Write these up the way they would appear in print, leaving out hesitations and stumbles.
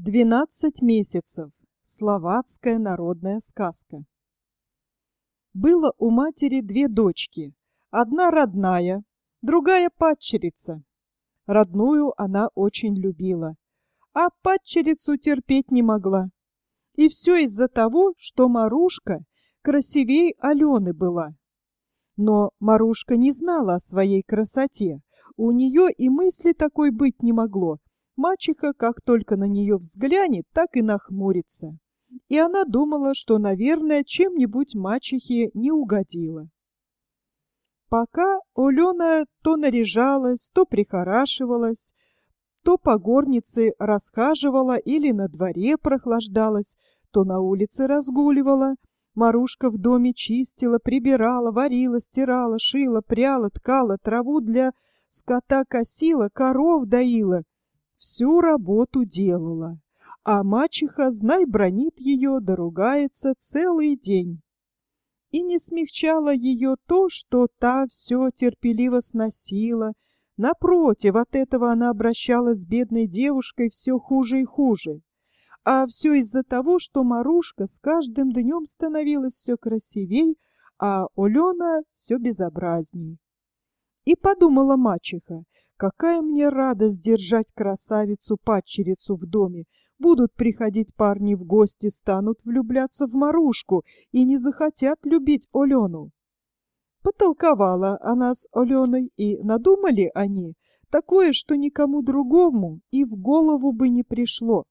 12 месяцев. Словацкая народная сказка. Было у матери две дочки. Одна родная, другая падчерица. Родную она очень любила, а падчерицу терпеть не могла. И все из-за того, что Марушка красивей Алены была. Но Марушка не знала о своей красоте. У нее и мысли такой быть не могло. Мачеха, как только на нее взглянет, так и нахмурится. И она думала, что, наверное, чем-нибудь мачехе не угодила. Пока Алена то наряжалась, то прихорашивалась, то по горнице расхаживала или на дворе прохлаждалась, то на улице разгуливала, Марушка в доме чистила, прибирала, варила, стирала, шила, пряла, ткала, траву для скота косила, коров доила. Всю работу делала, а мачеха, знай, бранит ее, да ругается целый день. И не смягчало ее то, что та все терпеливо сносила. Напротив, от этого она обращалась с бедной девушкой все хуже и хуже. А все из-за того, что Марушка с каждым днем становилась все красивей, а Алена все безобразней. И подумала мачеха: какая мне радость держать красавицу-падчерицу в доме. Будут приходить парни в гости, станут влюбляться в Марушку и не захотят любить Алену. Потолковала она с Аленой, и надумали они такое, что никому другому и в голову бы не пришло.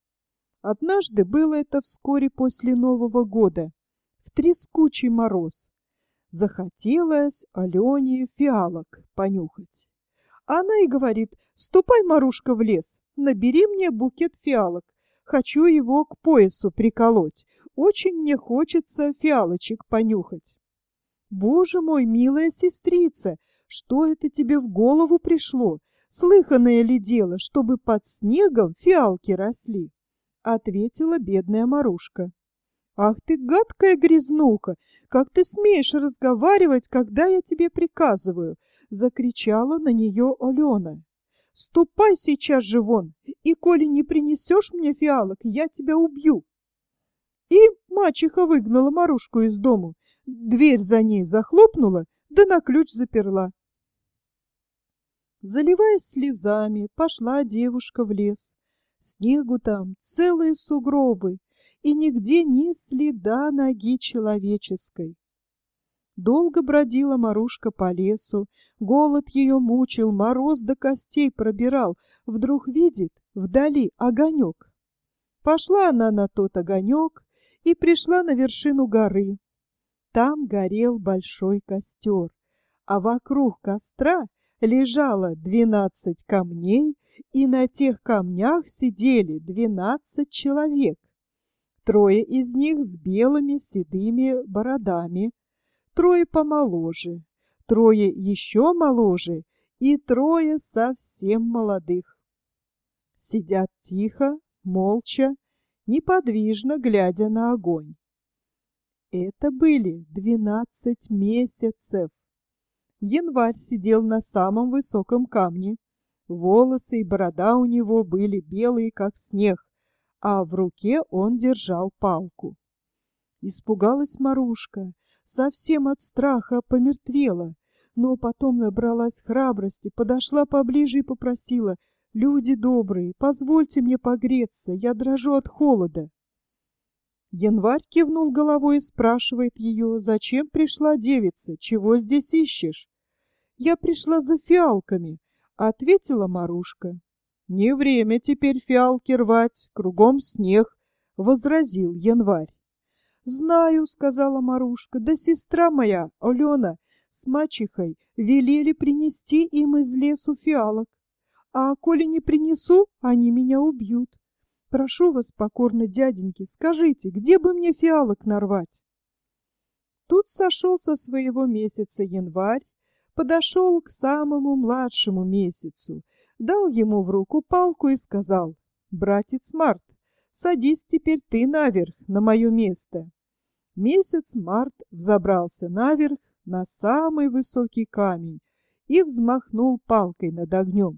Однажды было это вскоре после Нового года, в трескучий мороз. Захотелось Алене фиалок понюхать. Она и говорит: ступай, Марушка, в лес, набери мне букет фиалок. Хочу его к поясу приколоть. Очень мне хочется фиалочек понюхать. Боже мой, милая сестрица, что это тебе в голову пришло? Слыханное ли дело, чтобы под снегом фиалки росли? Ответила бедная Марушка. Ах ты, гадкая грязнуха! Как ты смеешь разговаривать, когда я тебе приказываю? Закричала на нее Алена. Ступай сейчас же вон, и коли не принесешь мне фиалок, я тебя убью. И мачеха выгнала Марушку из дому, дверь за ней захлопнула, да на ключ заперла. Заливаясь слезами, пошла девушка в лес. Снегу там целые сугробы, и нигде ни следа ноги человеческой. Долго бродила Марушка по лесу, голод ее мучил, мороз до костей пробирал. Вдруг видит вдали огонек. Пошла она на тот огонек и пришла на вершину горы. Там горел большой костер, а вокруг костра лежало 12 камней, и на тех камнях сидели 12 человек. Трое из них с белыми седыми бородами, трое помоложе, трое еще моложе и трое совсем молодых. Сидят тихо, молча, неподвижно глядя на огонь. Это были 12 месяцев. Январь сидел на самом высоком камне. Волосы и борода у него были белые, как снег, а в руке он держал палку. Испугалась Марушка, совсем от страха помертвела, но потом набралась храбрости, подошла поближе и попросила: «Люди добрые, позвольте мне погреться, я дрожу от холода». Январь кивнул головой и спрашивает ее: «Зачем пришла девица? Чего здесь ищешь?» «Я пришла за фиалками», — ответила Марушка. «Не время теперь фиалки рвать, кругом снег», — возразил Январь. «Знаю», — сказала Марушка, — «да сестра моя, Алена, с мачехой велели принести им из лесу фиалок. А коли не принесу, они меня убьют. Прошу вас, покорно, дяденьки, скажите, где бы мне фиалок нарвать?» Тут сошел со своего месяца Январь, подошел к самому младшему месяцу, дал ему в руку палку и сказал: «Братец Март, садись теперь ты наверх, на мое место». Месяц Март взобрался наверх на самый высокий камень и взмахнул палкой над огнем,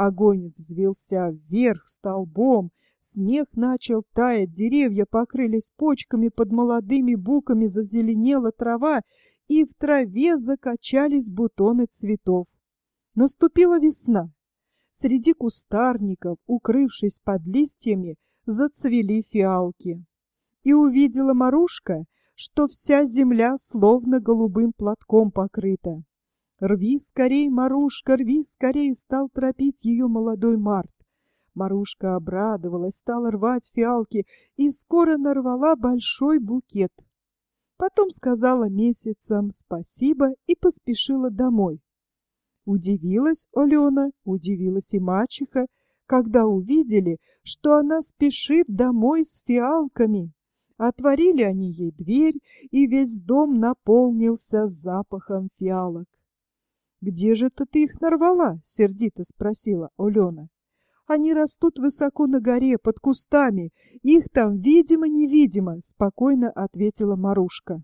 Огонь взвился вверх столбом, снег начал таять, деревья покрылись почками, под молодыми буками зазеленела трава, и в траве закачались бутоны цветов. Наступила весна. Среди кустарников, укрывшись под листьями, зацвели фиалки. И увидела Марушка, что вся земля словно голубым платком покрыта. «Рви скорей, Марушка, рви скорей!» — стал торопить ее молодой Март. Марушка обрадовалась, стала рвать фиалки и скоро нарвала большой букет. Потом сказала месяцам спасибо и поспешила домой. Удивилась Алена, удивилась и мачеха, когда увидели, что она спешит домой с фиалками. Отворили они ей дверь, и весь дом наполнился запахом фиалок. «Где же ты их нарвала?» — сердито спросила Алена. «Они растут высоко на горе, под кустами. Их там видимо-невидимо», — спокойно ответила Марушка.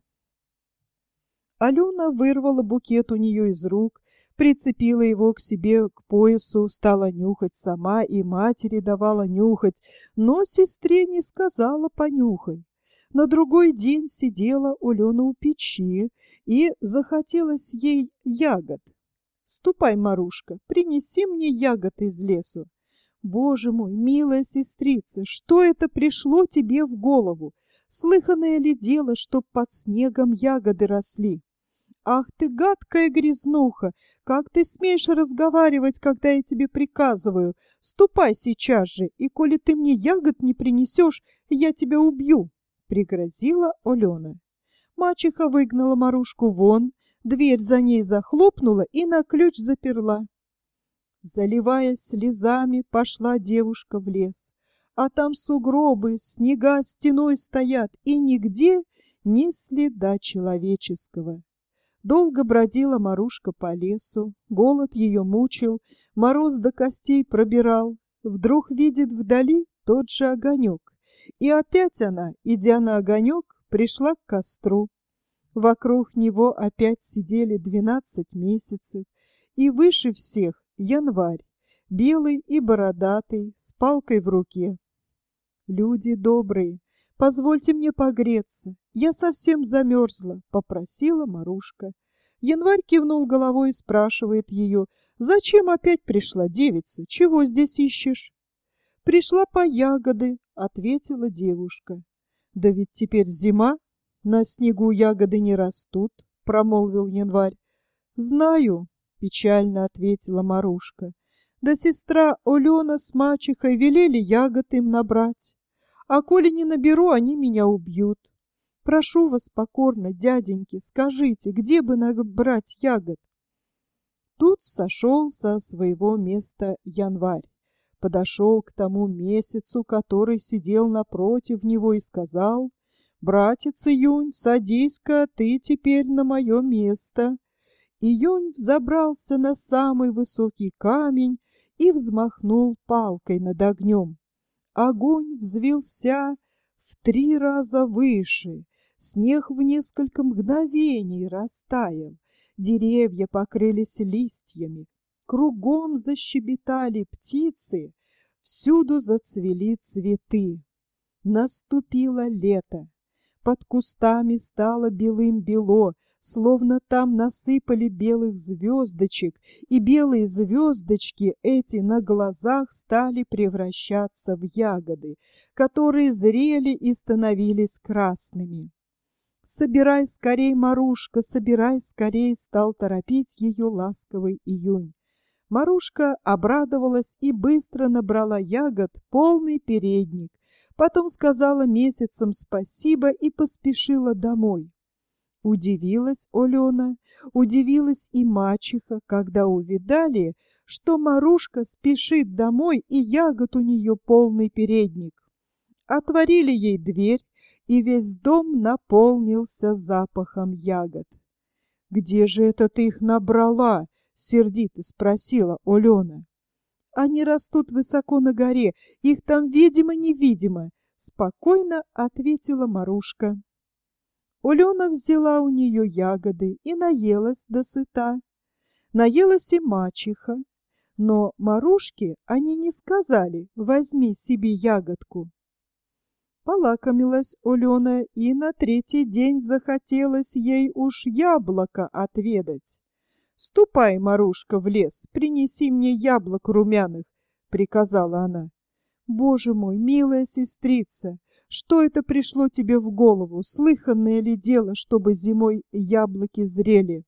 Алена вырвала букет у нее из рук, прицепила его к себе к поясу, стала нюхать сама и матери давала нюхать, но сестре не сказала понюхай. На другой день сидела Алена у печи, и захотелось ей ягод. «Ступай, Марушка, принеси мне ягод из лесу». «Боже мой, милая сестрица, что это пришло тебе в голову? Слыханное ли дело, чтоб под снегом ягоды росли? Ах ты, гадкая грязнуха! Как ты смеешь разговаривать, когда я тебе приказываю? Ступай сейчас же, и коли ты мне ягод не принесешь, я тебя убью!» — пригрозила Алена. Мачеха выгнала Марушку вон, дверь за ней захлопнула и на ключ заперла. Заливаясь слезами, пошла девушка в лес. А там сугробы, снега стеной стоят, и нигде ни следа человеческого. Долго бродила Марушка по лесу, голод ее мучил, мороз до костей пробирал. Вдруг видит вдали тот же огонек. И опять она, идя на огонек, пришла к костру. Вокруг него опять сидели 12 месяцев, и выше всех Январь, белый и бородатый, с палкой в руке. «Люди добрые, позвольте мне погреться, я совсем замерзла», — попросила Марушка. Январь кивнул головой и спрашивает ее: «Зачем опять пришла, девица? Чего здесь ищешь?» «Пришла по ягоды», — ответила девушка. «Да ведь теперь зима, на снегу ягоды не растут», — промолвил Январь. «Знаю», — печально ответила Марушка. «Да сестра Алена с мачехой велели ягод им набрать. А коли не наберу, они меня убьют. Прошу вас покорно, дяденьки, скажите, где бы набрать ягод?» Тут сошел со своего места Январь, подошел к тому месяцу, который сидел напротив него, и сказал: «Братец Июнь, садись-ка ты теперь на мое место». Июнь взобрался на самый высокий камень и взмахнул палкой над огнем. Огонь взвился в 3 раза выше, снег в несколько мгновений растаял, деревья покрылись листьями, кругом защебетали птицы, всюду зацвели цветы. Наступило лето. Под кустами стало белым-бело, словно там насыпали белых звездочек, и белые звездочки эти на глазах стали превращаться в ягоды, которые зрели и становились красными. «Собирай скорей, Марушка, собирай скорей!» — стал торопить ее ласковый Июнь. Марушка обрадовалась и быстро набрала ягод полный передник. Потом сказала месяцам спасибо и поспешила домой. Удивилась Алена, удивилась и мачеха, когда увидали, что Марушка спешит домой, и ягод у нее полный передник. Отворили ей дверь, и весь дом наполнился запахом ягод. «Где же это ты их набрала?» — сердито спросила Алена. «Они растут высоко на горе, их там видимо-невидимо», — спокойно ответила Марушка. Алена взяла у нее ягоды и наелась досыта. Наелась и мачеха. Но Марушке они не сказали: «Возьми себе ягодку». Полакомилась Алена, и на третий день захотелось ей уж яблоко отведать. «Ступай, Марушка, в лес, принеси мне яблок румяных», — приказала она. «Боже мой, милая сестрица, что это пришло тебе в голову? Слыханное ли дело, чтобы зимой яблоки зрели?»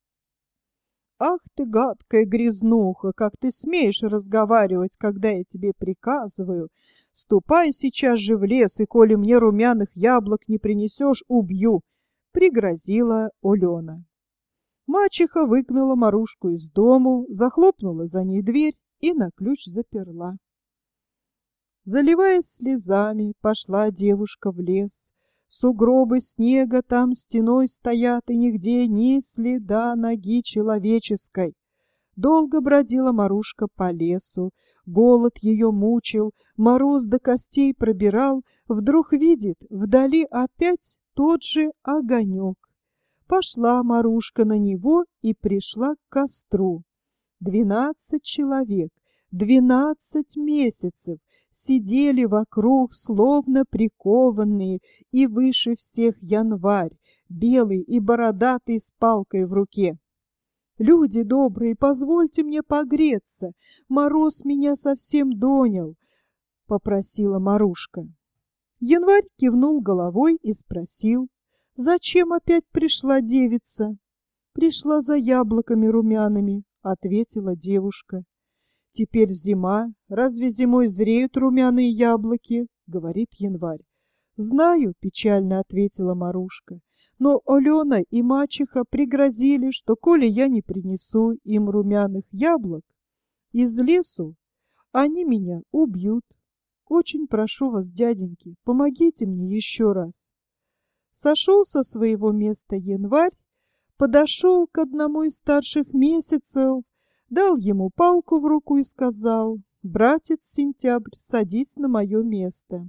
«Ах ты, гадкая грязнуха, как ты смеешь разговаривать, когда я тебе приказываю? Ступай сейчас же в лес, и коли мне румяных яблок не принесешь, убью!» — пригрозила Алена. Мачеха выгнала Марушку из дому, захлопнула за ней дверь и на ключ заперла. Заливаясь слезами, пошла девушка в лес. Сугробы снега там стеной стоят, и нигде ни следа ноги человеческой. Долго бродила Марушка по лесу, голод ее мучил, мороз до костей пробирал, вдруг видит вдали опять тот же огонек. Пошла Марушка на него и пришла к костру. 12 человек, 12 месяцев сидели вокруг, словно прикованные, и выше всех Январь, белый и бородатый с палкой в руке. «Люди добрые, позвольте мне погреться, мороз меня совсем донял», — попросила Марушка. Январь кивнул головой и спросил: «Зачем опять пришла девица?» «Пришла за яблоками румяными», — ответила девушка. «Теперь зима. Разве зимой зреют румяные яблоки?» — говорит Январь. «Знаю», — печально ответила Марушка. «Но Алена и мачеха пригрозили, что коли я не принесу им румяных яблок из лесу, они меня убьют. Очень прошу вас, дяденьки, помогите мне еще раз». Сошел со своего места Январь, подошел к одному из старших месяцев, дал ему палку в руку и сказал: «Братец Сентябрь, садись на мое место».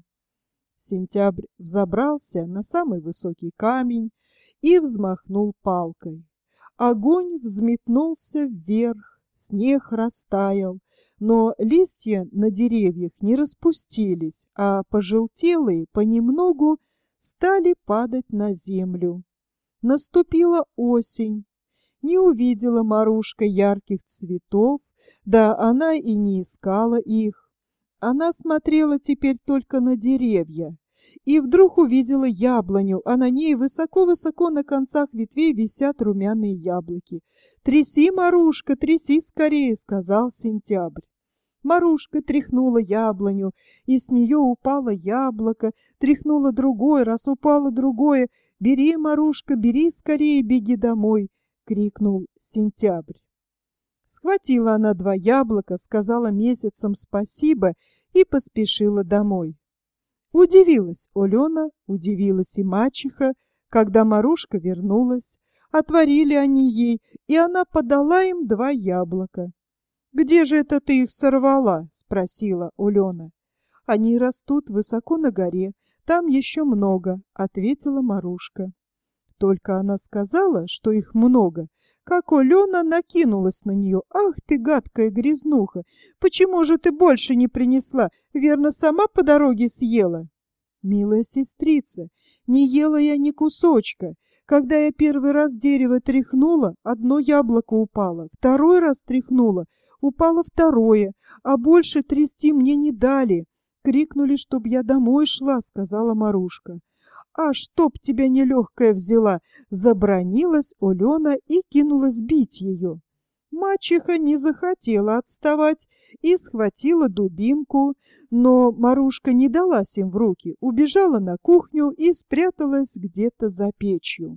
Сентябрь взобрался на самый высокий камень и взмахнул палкой. Огонь взметнулся вверх, снег растаял, но листья на деревьях не распустились, а пожелтелые понемногу стали падать на землю. Наступила осень. Не увидела Марушка ярких цветов, да она и не искала их. Она смотрела теперь только на деревья, и вдруг увидела яблоню, а на ней высоко-высоко на концах ветвей висят румяные яблоки. «Тряси, Марушка, тряси скорее», — сказал Сентябрь. Марушка тряхнула яблоню, и с нее упало яблоко, тряхнула другое, раз упало другое. «Бери, Марушка, бери скорее, беги домой», — крикнул Сентябрь. Схватила она 2 яблока, сказала месяцам спасибо и поспешила домой. Удивилась Алена, удивилась и мачеха, когда Марушка вернулась. Отворили они ей, и она подала им 2 яблока. «Где же это ты их сорвала?» — спросила Алена. «Они растут высоко на горе, там еще много», — ответила Марушка. Только она сказала, что их много, как Алена накинулась на нее. «Ах ты, гадкая грязнуха! Почему же ты больше не принесла? Верно, сама по дороге съела?» «Милая сестрица, не ела я ни кусочка. Когда я первый раз дерево тряхнула, 1 яблоко упало, второй раз тряхнула, упало второе, а больше трясти мне не дали. Крикнули, чтоб я домой шла», — сказала Марушка. «А чтоб тебя нелегкая взяла!» — забранилась Алена и кинулась бить ее. Мачеха не захотела отставать и схватила дубинку, но Марушка не далась им в руки, убежала на кухню и спряталась где-то за печью.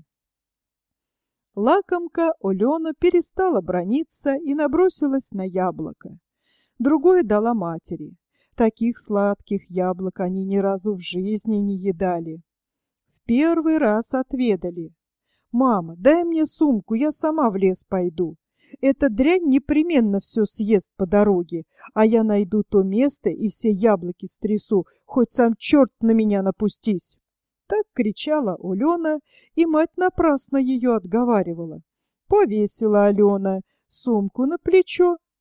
Лакомка Алена перестала браниться и набросилась на яблоко. Другое дала матери. Таких сладких яблок они ни разу в жизни не едали. Первый раз отведали. «Мама, дай мне сумку, я сама в лес пойду. Эта дрянь непременно все съест по дороге, а я найду то место и все яблоки стрясу, хоть сам черт на меня напустись». Так кричала Алена, и мать напрасно ее отговаривала. Повесила Алена сумку на плечо,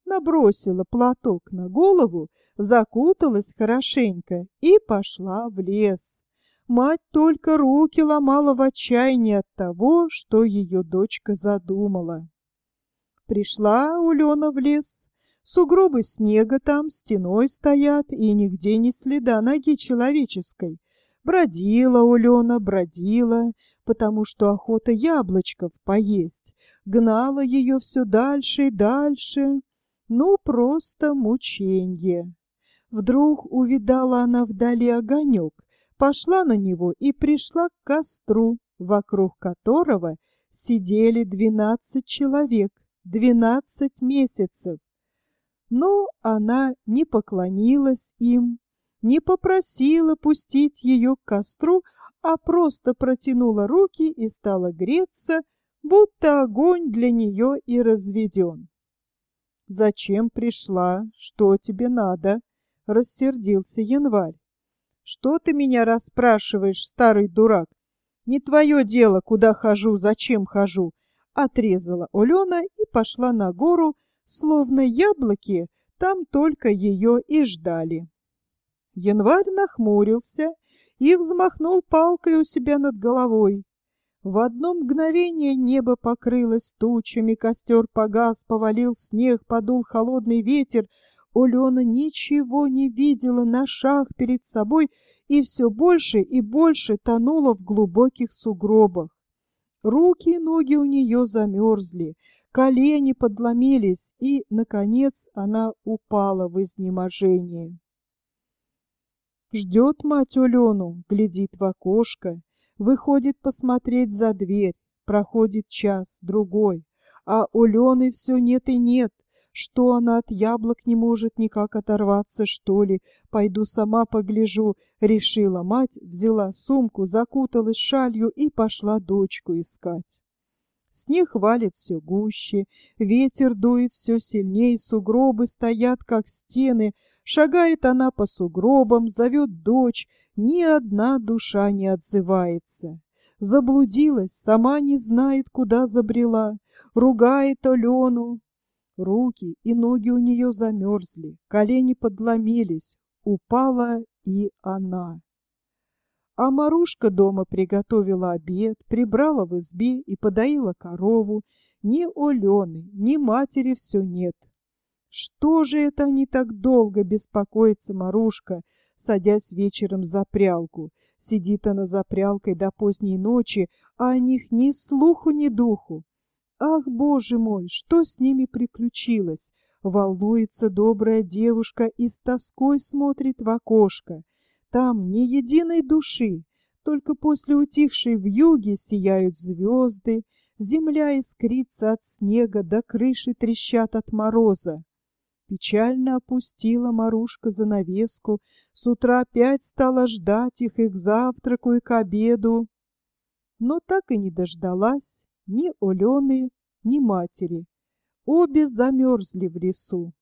набросила платок на голову, закуталась хорошенько и пошла в лес. Мать только руки ломала в отчаянии от того, что ее дочка задумала. Пришла Улена в лес. Сугробы снега там стеной стоят, и нигде ни следа ноги человеческой. Бродила Улена, бродила, потому что охота яблочков поесть. Гнала ее все дальше и дальше. Ну, просто мученье. Вдруг увидала она вдали огонек, пошла на него и пришла к костру, вокруг которого сидели 12 человек, 12 месяцев. Но она не поклонилась им, не попросила пустить ее к костру, а просто протянула руки и стала греться, будто огонь для нее и разведен. «Зачем пришла? Что тебе надо?» — рассердился Январь. «Что ты меня расспрашиваешь, старый дурак? Не твое дело, куда хожу, зачем хожу!» — отрезала Улена и пошла на гору, словно яблоки там только ее и ждали. Январь нахмурился и взмахнул палкой у себя над головой. В одно мгновение небо покрылось тучами, костер погас, повалил снег, подул холодный ветер. Улена ничего не видела на шаг перед собой и все больше и больше тонула в глубоких сугробах. Руки и ноги у нее замерзли, колени подломились, и, наконец, она упала в изнеможении. Ждет мать Улену, глядит в окошко, выходит посмотреть за дверь, проходит час, другой, а Улены все нет и нет. Что она от яблок не может никак оторваться, что ли? Пойду сама погляжу, решила мать, взяла сумку, закуталась шалью и пошла дочку искать. Снег валит все гуще, ветер дует все сильнее, сугробы стоят, как стены. Шагает она по сугробам, зовет дочь, ни одна душа не отзывается. Заблудилась, сама не знает, куда забрела, ругает Алену. Руки и ноги у нее замерзли, колени подломились, упала и она. А Марушка дома приготовила обед, прибрала в избе и подоила корову. Ни Алены, ни матери все нет. Что же это они так долго беспокоится, Марушка, садясь вечером за прялку? Сидит она за прялкой до поздней ночи, а о них ни слуху, ни духу. Ах, Боже мой, что с ними приключилось? Волнуется добрая девушка и с тоской смотрит в окошко. Там ни единой души, только после утихшей вьюги сияют звезды, земля искрится от снега, до крыши трещат от мороза. Печально опустила Марушка занавеску, с утра опять стала ждать их и к завтраку, и к обеду. Но так и не дождалась ни Алены, ни матери. Обе замерзли в лесу.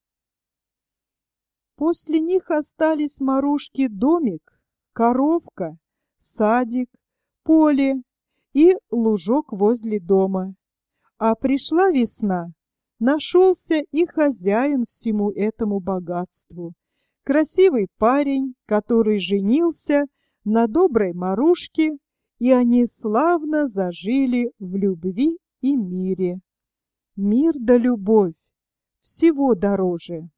После них остались Марушке домик, коровка, садик, поле и лужок возле дома. А пришла весна, нашелся и хозяин всему этому богатству. Красивый парень, который женился на доброй Марушке, и они славно зажили в любви и мире. Мир да любовь всего дороже.